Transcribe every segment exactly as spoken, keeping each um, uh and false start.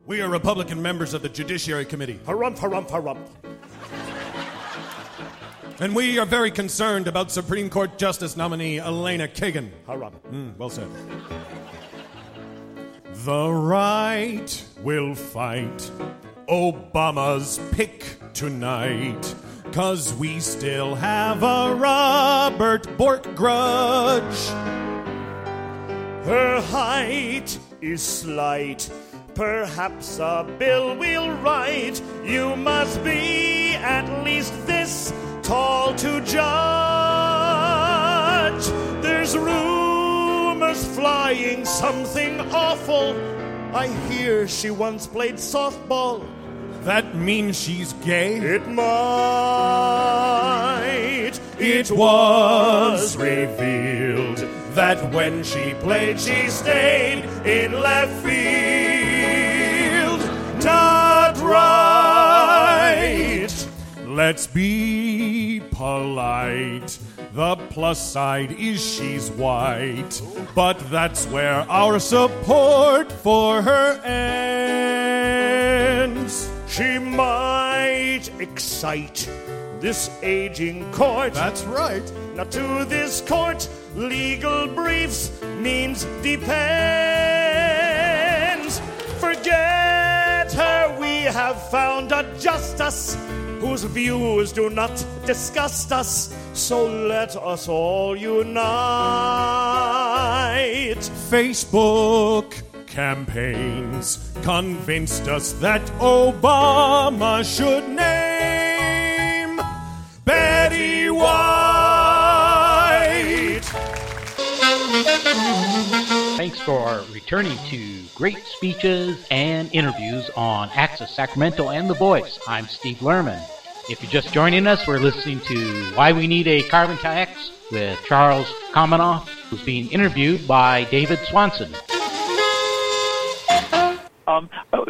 We are Republican members of the Judiciary Committee. Harumph, harumph, harumph. And we are very concerned about Supreme Court Justice nominee Elena Kagan. Harumph. Mm, well said. The right will fight Obama's pick tonight, 'cause we still have a Robert Bork grudge. Her height is slight. Perhaps a bill we'll write. You must be at least this tall to judge. There's rumors flying, something awful. I hear she once played softball. That means she's gay? It might. It was revealed that when she played, she stayed in left field. Not right. Let's be polite. The plus side is she's white, but that's where our support for her ends. She might excite this aging court. That's right. Now to this court, legal briefs means depends. Forget her, we have found a justice whose views do not disgust us. So let us all unite. Facebook campaigns convinced us that Obama should name Betty White. Thanks for returning to great speeches and interviews on Access Sacramento and The Voice. I'm Steve Lerman. If you're just joining us, we're listening to Why We Need a Carbon Tax with Charles Kamanoff, who's being interviewed by David Swanson. Um,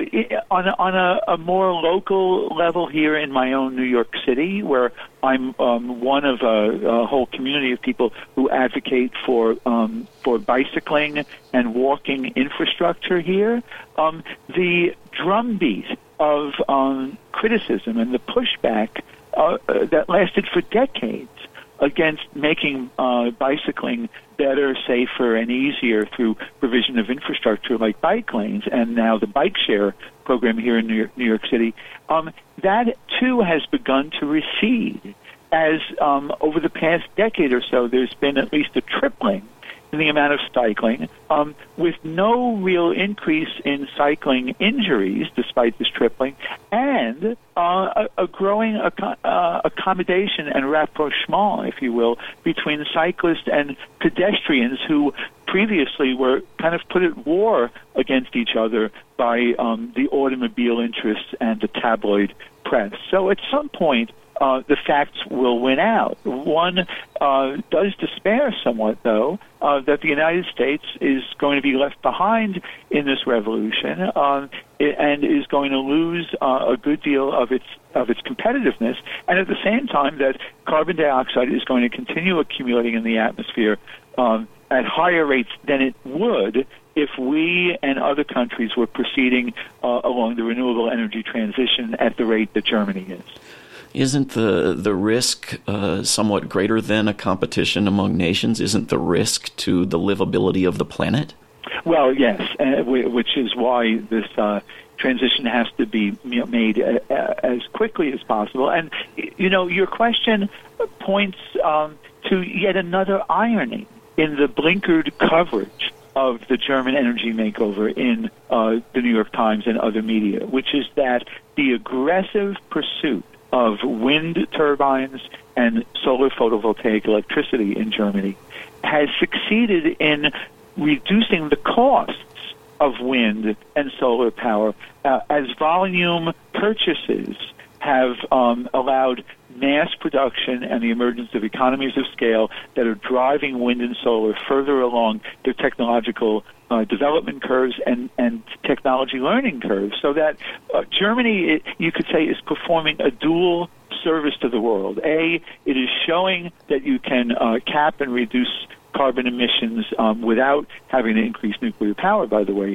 on a, on a, a more local level here in my own New York City, where I'm um, one of a, a whole community of people who advocate for um, for bicycling and walking infrastructure here, um, the drumbeat of um, criticism and the pushback uh, uh, that lasted for decades against making uh, bicycling better, safer, and easier through provision of infrastructure like bike lanes and now the bike share program here in New York, New York City, um, that too has begun to recede as um, over the past decade or so there's been at least a tripling in the amount of cycling, um, with no real increase in cycling injuries despite this tripling, and uh, a, a growing ac- uh, accommodation and rapprochement, if you will, between cyclists and pedestrians who previously were kind of put at war against each other by um, the automobile interests and the tabloid press. So at some point, Uh, the facts will win out. One uh, does despair somewhat, though, uh, that the United States is going to be left behind in this revolution uh, and is going to lose uh, a good deal of its of its competitiveness, and at the same time that carbon dioxide is going to continue accumulating in the atmosphere um, at higher rates than it would if we and other countries were proceeding uh, along the renewable energy transition at the rate that Germany is. Isn't the the risk uh, somewhat greater than a competition among nations? Isn't the risk to the livability of the planet? Well, yes, uh, which is why this uh, transition has to be made uh, as quickly as possible. And, you know, your question points um, to yet another irony in the blinkered coverage of the German energy makeover in uh, the New York Times and other media, which is that the aggressive pursuit of wind turbines and solar photovoltaic electricity in Germany has succeeded in reducing the costs of wind and solar power uh, as volume purchases have um, allowed mass production and the emergence of economies of scale that are driving wind and solar further along their technological uh, development curves and, and technology learning curves, so that uh, Germany, it, you could say, is performing a dual service to the world. A, it is showing that you can uh, cap and reduce carbon emissions um, without having to increase nuclear power, by the way,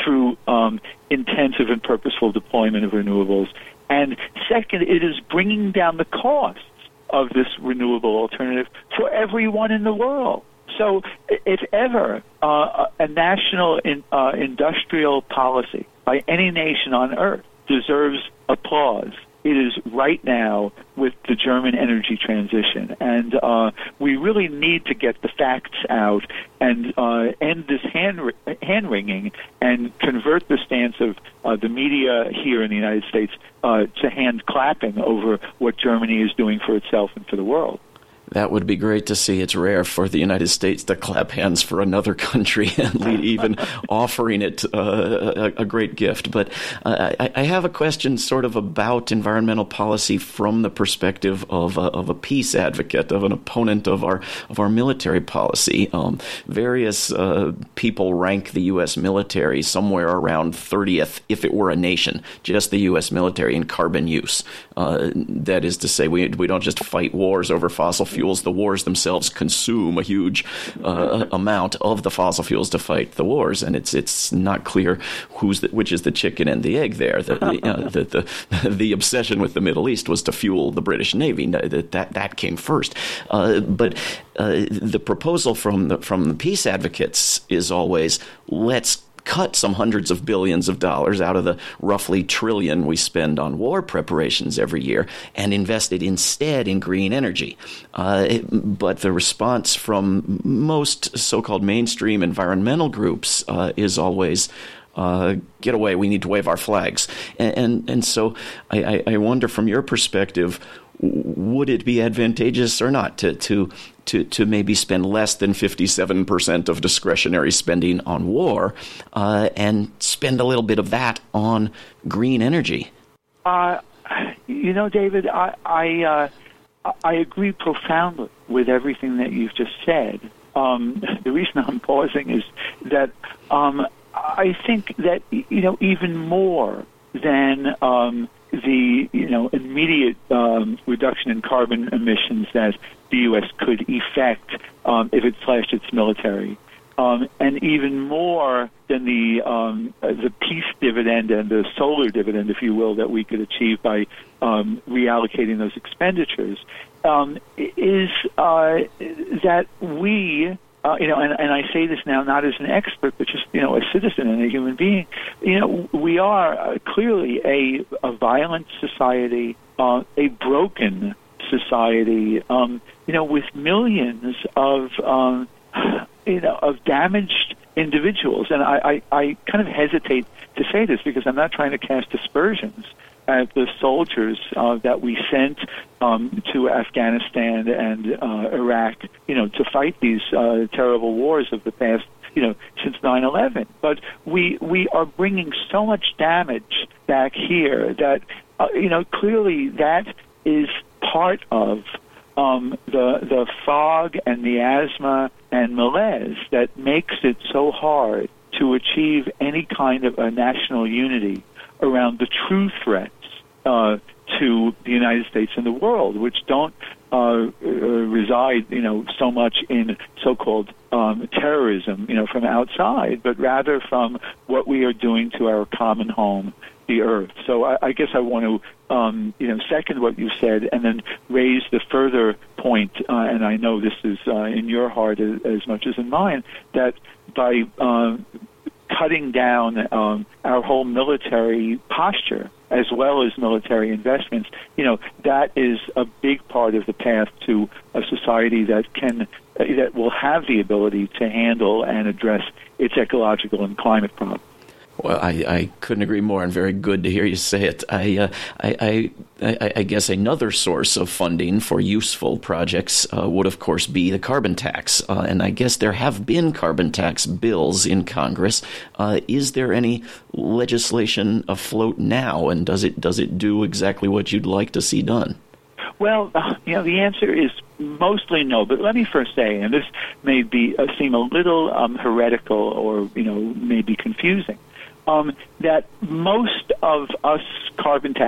through um, intensive and purposeful deployment of renewables. And second, it is bringing down the costs of this renewable alternative for everyone in the world. So if ever uh, a national in, uh, industrial policy by any nation on earth deserves applause, it is right now with the German energy transition. And uh, we really need to get the facts out and uh, end this hand, hand-wringing and convert the stance of uh, the media here in the United States uh, to hand-clapping over what Germany is doing for itself and for the world. That would be great to see. It's rare for the United States to clap hands for another country and even offering it uh, a, a great gift. But uh, I, I have a question sort of about environmental policy from the perspective of a, of a peace advocate, of an opponent of our of our military policy. Um, various uh, people rank the U S military somewhere around thirtieth, if it were a nation, just the U S military in carbon use. Uh, that is to say, we we don't just fight wars over fossil fuels. Fuels, the wars themselves consume a huge uh, amount of the fossil fuels to fight the wars, and it's it's not clear who's the, which is the chicken and the egg there. The the, uh, the the the obsession with the Middle East was to fuel the British Navy. That that, that came first, uh, but uh, the proposal from the from the peace advocates is always, let's cut some hundreds of billions of dollars out of the roughly trillion we spend on war preparations every year and invest it instead in green energy. Uh, it, but the response from most so-called mainstream environmental groups uh, is always, uh, get away, we need to wave our flags. And, and, and so I, I wonder, from your perspective, would it be advantageous or not to to to, to maybe spend less than fifty-seven percent of discretionary spending on war uh, and spend a little bit of that on green energy? Uh, you know, David, I I, uh, I agree profoundly with everything that you've just said. Um, the reason I'm pausing is that um, I think that, you know, even more than um, the, you know, immediate um, reduction in carbon emissions that the U S could effect um, if it slashed its military, um, and even more than the um, the peace dividend and the solar dividend, if you will, that we could achieve by um, reallocating those expenditures, um, is uh, that we. Uh, you know, and, and I say this now not as an expert, but just, you know, a citizen and a human being. You know, we are uh, clearly a, a violent society, uh, a broken society, um, you know, with millions of, um, you know, of damaged individuals. And I, I, I kind of hesitate to say this because I'm not trying to cast aspersions at the soldiers uh, that we sent um, to Afghanistan and uh, Iraq, you know, to fight these uh, terrible wars of the past, you know, since nine eleven. But we we are bringing so much damage back here that, uh, you know, clearly that is part of um, the the fog and the asthma and malaise that makes it so hard to achieve any kind of a national unity around the true threats uh, to the United States and the world, which don't uh, uh, reside, you know, so much in so-called um, terrorism, you know, from outside, but rather from what we are doing to our common home, the earth. So I, I guess I want to, um, you know, second what you said, and then raise the further point. Uh, and I know this is uh, in your heart as, as much as in mine, that by uh, cutting down um, our whole military posture, as well as military investments, you know, that is a big part of the path to a society that can, uh, that will have the ability to handle and address its ecological and climate problems. Well, I, I couldn't agree more, and very good to hear you say it. I, uh, I, I, I guess another source of funding for useful projects uh, would, of course, be the carbon tax. Uh, and I guess there have been carbon tax bills in Congress. Uh, is there any legislation afloat now, and does it does it do exactly what you'd like to see done? Well, uh, you know, the answer is mostly no. But let me first say, and this may be uh, seem a little um, heretical or, you know, maybe confusing, Um, that most of us carbon tax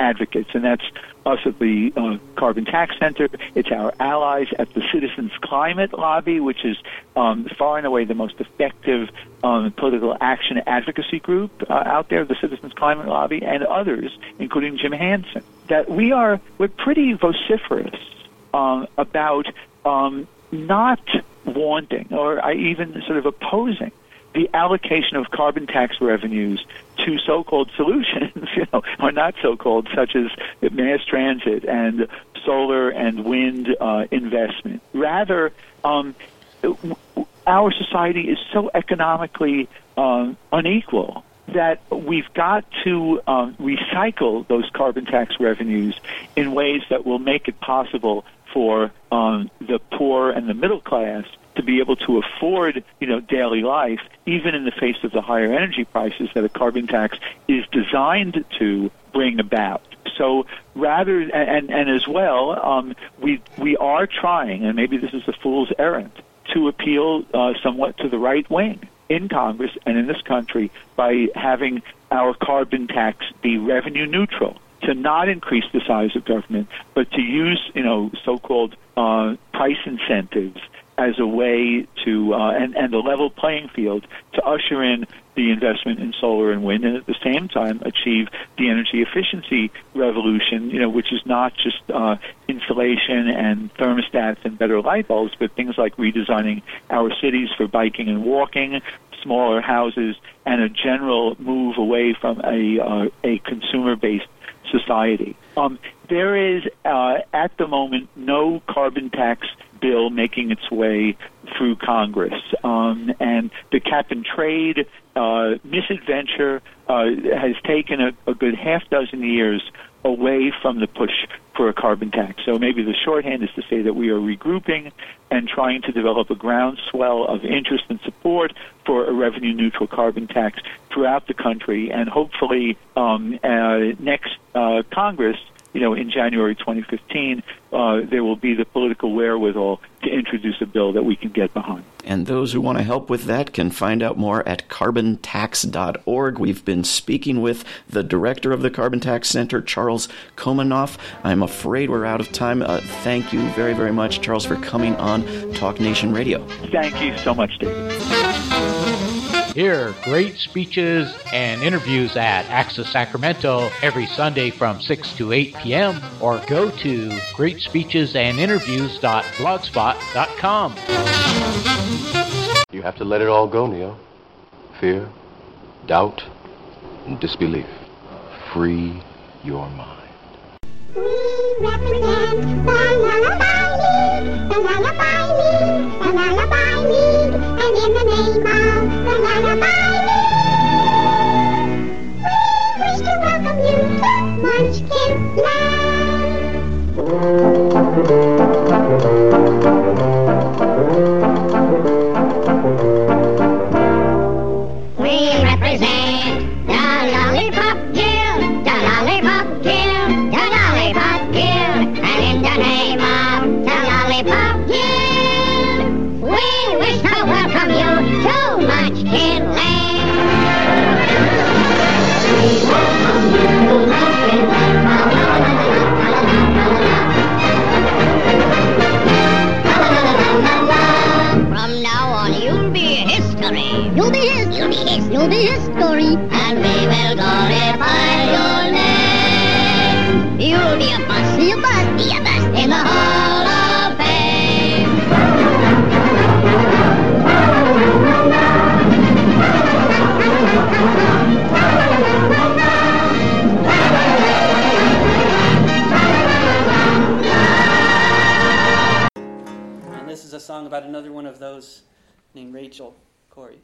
advocates, and that's us at the uh, Carbon Tax Center. It's our allies at the Citizens Climate Lobby, which is um, far and away the most effective um, political action advocacy group uh, out there, the Citizens Climate Lobby, and others, including Jim Hansen. That we are, we're pretty vociferous um, about um, not wanting or even sort of opposing the allocation of carbon tax revenues to so-called solutions, you know, or not so-called, such as mass transit and solar and wind uh, investment. Rather, um, our society is so economically um, unequal that we've got to um, recycle those carbon tax revenues in ways that will make it possible for um, the poor and the middle class to be able to afford, you know, daily life, even in the face of the higher energy prices that a carbon tax is designed to bring about. So rather, and, and as well, um, we we are trying, and maybe this is a fool's errand, to appeal uh, somewhat to the right wing in Congress and in this country by having our carbon tax be revenue neutral, to not increase the size of government, but to use, you know, so-called uh, price incentives as a way to, uh, and, and the level playing field to usher in the investment in solar and wind, and at the same time achieve the energy efficiency revolution, you know, which is not just uh, insulation and thermostats and better light bulbs, but things like redesigning our cities for biking and walking, smaller houses, and a general move away from a, uh, a consumer-based society. Um, there is, uh, at the moment, no carbon tax bill making its way through Congress. Um, and the cap-and-trade uh, misadventure uh, has taken a, a good half dozen years away from the push for a carbon tax. So maybe the shorthand is to say that we are regrouping and trying to develop a groundswell of interest and support for a revenue-neutral carbon tax throughout the country. And hopefully um, uh, next uh, Congress, you know, in January twenty fifteen, uh, there will be the political wherewithal to introduce a bill that we can get behind. And those who want to help with that can find out more at carbon tax dot org. We've been speaking with the director of the Carbon Tax Center, Charles Komanoff. I'm afraid we're out of time. Uh, thank you very, very much, Charles, for coming on Talk Nation Radio. Thank you so much, David. Hear great speeches and interviews at Access Sacramento every Sunday from six to eight p.m. or go to great speeches and interviews dot blogspot dot com. You have to let it all go, Neo. Fear, doubt, and disbelief. Free your mind. We represent the Lullaby League, the Lullaby League, the Lullaby League, and in the name of the Lullaby League, we wish to welcome you to Munchkin Land. We represent the Lollipop Guild, the Lollipop Guild, the Lollipop Guild, and in the name of the Lollipop Guild, we wish to welcome you to Munchkin Land. We welcome you to Munchkin Land. From now on, you'll be history. You'll be his. You'll be his. You'll be history. And we will glorify your name. You'll be a bust. Be a bust. Be a bust in the Hall of Fame. And this is a song about another one of those named Rachel Corey.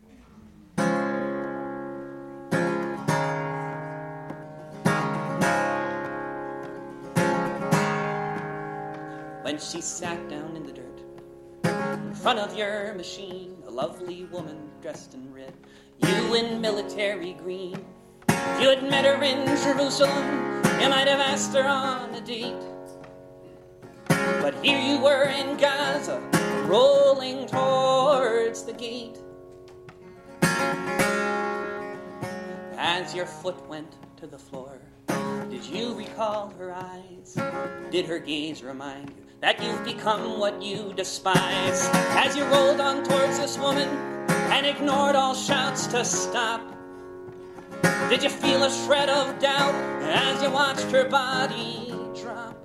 When she sat down in the dirt in front of your machine, a lovely woman dressed in red, you in military green. If you had met her in Jerusalem, you might have asked her on a date. But here you were in Gaza, rolling towards the gate. as your foot went to the floor? Did you recall her eyes? Did her gaze remind you that you've become what you despise? As you rolled on towards this woman and ignored all shouts to stop, did you feel a shred of doubt as you watched her body drop?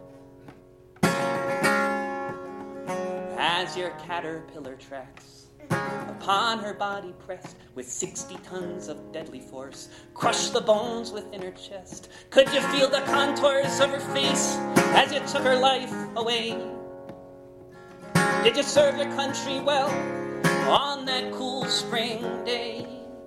As your caterpillar tracks upon her body pressed with sixty tons of deadly force, crushed the bones within her chest, could you feel the contours of her face as you took her life away? Did you serve your country well on that cool spring day?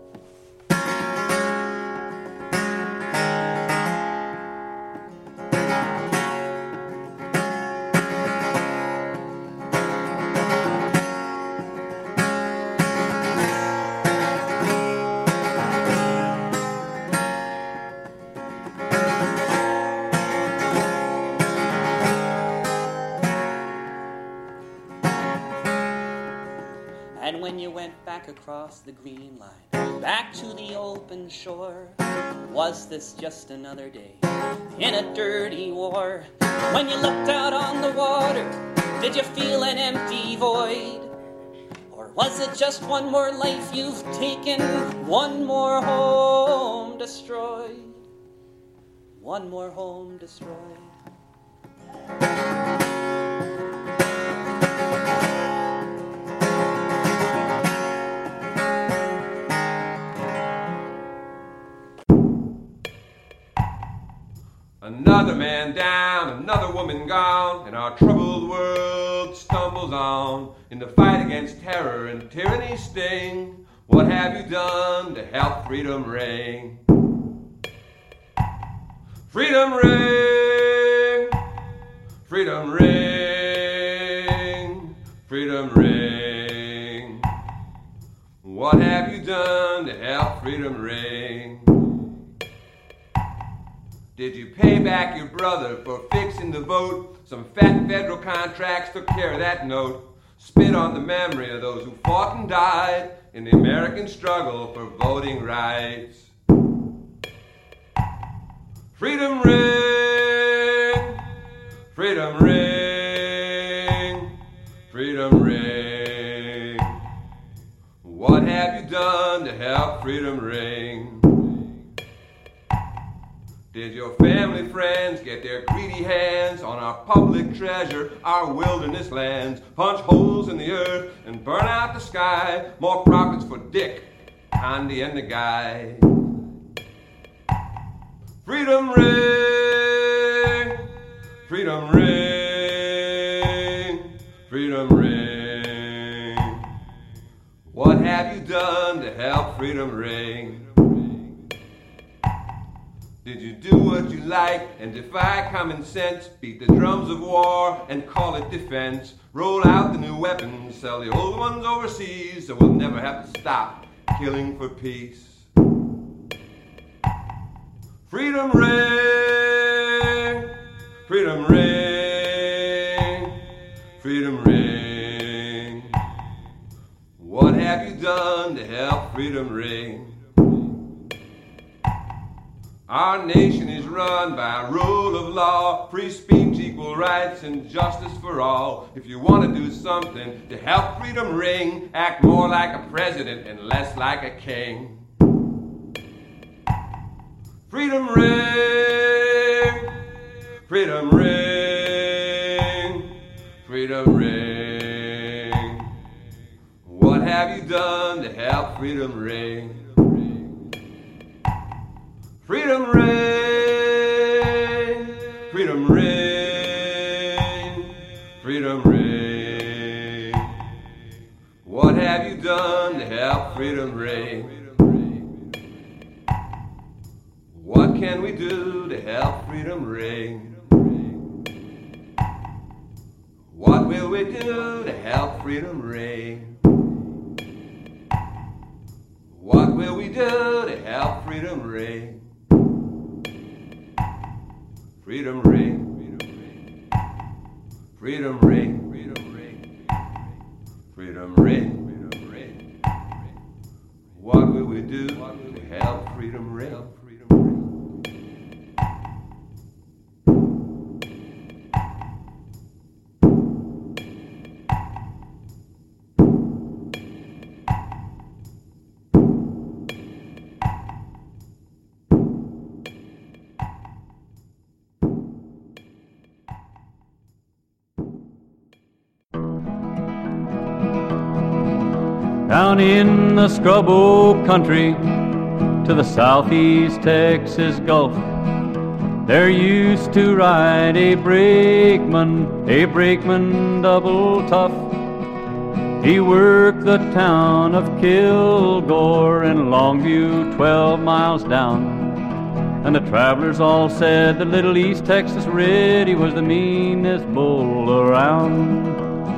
When you went back across the green line, back to the open shore, was this just another day in a dirty war? When you looked out on the water, did you feel an empty void? Or was it just one more life you've taken, one more home destroyed? One more home destroyed. Another man down, another woman gone, and our troubled world stumbles on in the fight against terror and tyranny's sting. What have you done to help freedom ring? Freedom ring, freedom ring, freedom ring. What have you done to help freedom ring? Did you pay back your brother for fixing the vote? Some fat federal contracts took care of that note. Spit on the memory of those who fought and died in the American struggle for voting rights. Freedom ring, freedom ring, freedom ring. What have you done to help freedom ring? Did your family friends get their greedy hands on our public treasure, our wilderness lands, punch holes in the earth and burn out the sky? More profits for Dick, Condi, and the guy. Freedom ring, freedom ring, freedom ring. What have you done to help freedom ring? Did you do what you like and defy common sense? Beat the drums of war and call it defense? Roll out the new weapons, sell the old ones overseas, so we'll never have to stop killing for peace. Freedom ring, freedom ring, freedom ring. What have you done to help freedom ring? Our nation is run by a rule of law, free speech, equal rights, and justice for all. If you want to do something to help freedom ring, act more like a president and less like a king. Freedom ring, freedom ring, freedom ring. What have you done to help freedom ring? Freedom ring, freedom ring, freedom ring. What have you done to help freedom ring? What can we do to help freedom ring? What will we do to help freedom ring? What will we do to help freedom ring? Freedom ring, freedom ring, freedom ring, freedom ring, freedom ring. What will we do to help freedom ring? Down in the Scrub Oak country to the southeast Texas Gulf, there used to ride a brakeman, a brakeman double tough. He worked the town of Kilgore and Longview, twelve miles down. And the travelers all said that little East Texas Red, he was the meanest bull around.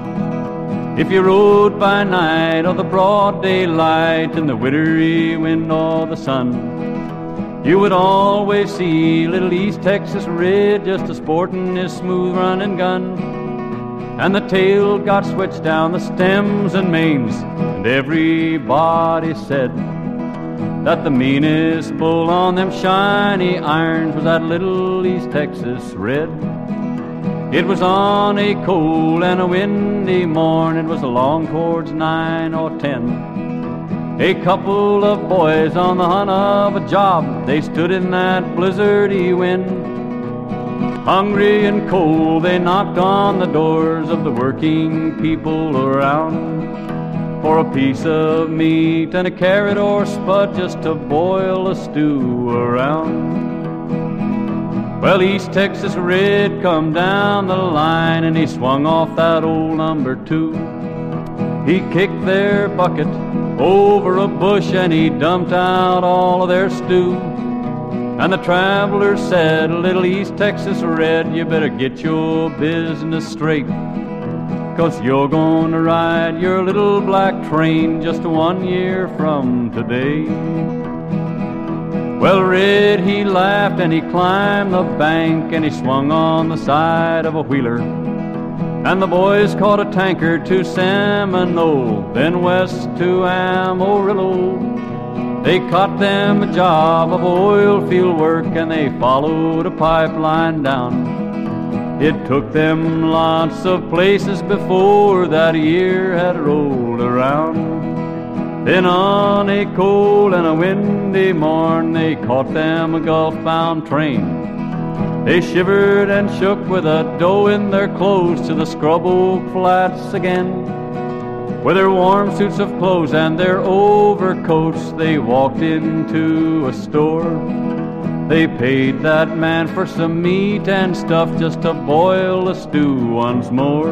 If you rode by night or the broad daylight, in the wintry wind or the sun, you would always see little East Texas Red just a sporting his smooth running gun. And the tail got switched down the stems and mains, and everybody said that the meanest bull on them shiny irons was that little East Texas Red. It was on a cold and a windy morn, it was along towards nine or ten. A couple of boys on the hunt of a job, they stood in that blizzardy wind. Hungry and cold, they knocked on the doors of the working people around for a piece of meat and a carrot or spud just to boil a stew around. Well, East Texas Red come down the line and he swung off that old number two. He kicked their bucket over a bush and he dumped out all of their stew. And the travelers said, little East Texas Red, you better get your business straight, 'cause you're gonna ride your little black train just one year from today. Well, Red, he laughed and he climbed the bank and he swung on the side of a wheeler. And the boys caught a tanker to Seminole, then west to Amarillo. They caught them a job of oil field work and they followed a pipeline down. It took them lots of places before that year had rolled around. Then on a cold and a windy morn, they caught them a Gulf-bound train. They shivered and shook with a dough in their clothes to the Scrub Oak Flats again. With their warm suits of clothes and their overcoats, they walked into a store. They paid that man for some meat and stuff just to boil the stew once more.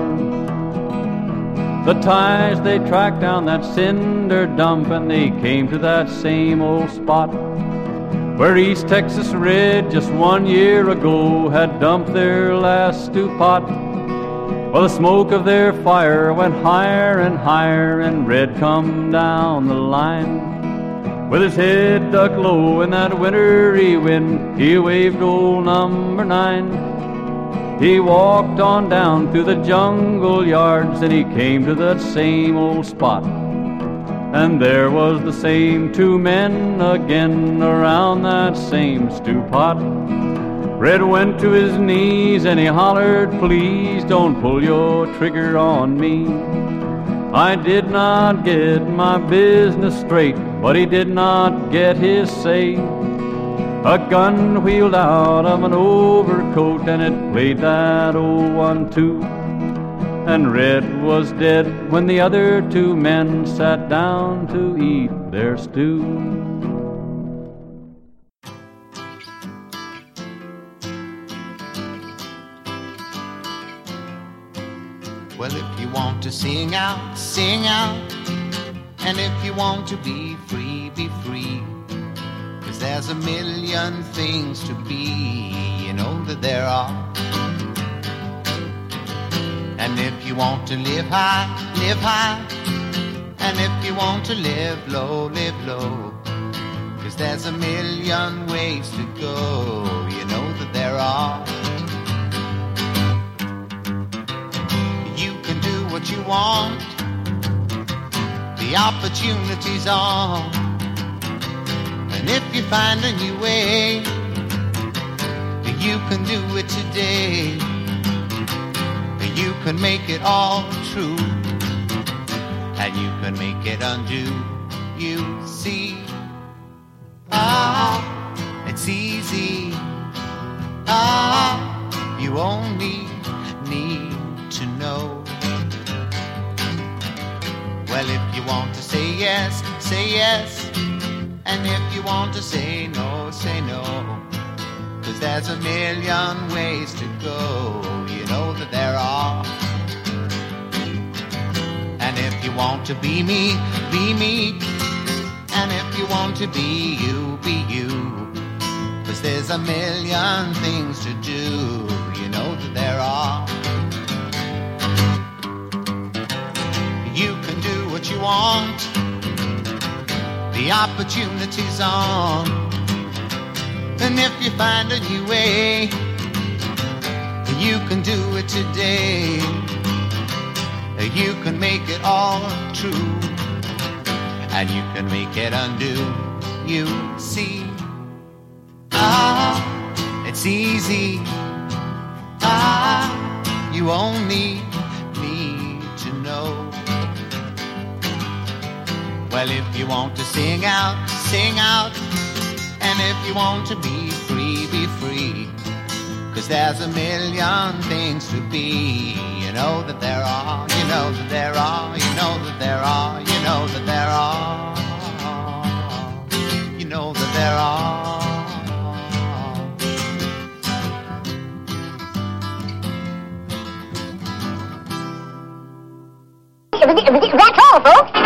The ties, they tracked down that cinder dump and they came to that same old spot where East Texas Red just one year ago had dumped their last stew pot. Well, the smoke of their fire went higher and higher and Red come down the line. With his head ducked low in that wintry wind, he waved old number nine. He walked on down through the jungle yards and he came to that same old spot. And there was the same two men again around that same stew pot. Red went to his knees and he hollered, please don't pull your trigger on me. I did not get my business straight, but he did not get his say. A gun wheeled out of an overcoat and it played that old one too. And Red was dead when the other two men sat down to eat their stew. Well, if you want to sing out, sing out. And if you want to be free, be free. 'Cause there's a million things to be, you know that there are. And if you want to live high, live high. And if you want to live low, live low. 'Cause there's a million ways to go, you know that there are. You can do what you want. The opportunity's on. And if you find a new way, you can do it today. You can make it all true, and you can make it undo. You see, ah, it's easy. Ah, you only need to know. Well, if you want to say yes, say yes. And if you want to say no, say no. 'Cause there's a million ways to go. You know that there are. And if you want to be me, be me. And if you want to be you, be you. 'Cause there's a million things to do. You know that there are. You can do what you want. The opportunity's on. And if you find a new way, you can do it today. You can make it all true, and you can make it undo. You see, ah, it's easy. Ah, you only need to know. Well, if you want to sing out, sing out. And if you want to be free, be free. 'Cause there's a million things to be. You know that there are, you know that there are, you know that there are, you know that there are, you know that there are. That's all, folks.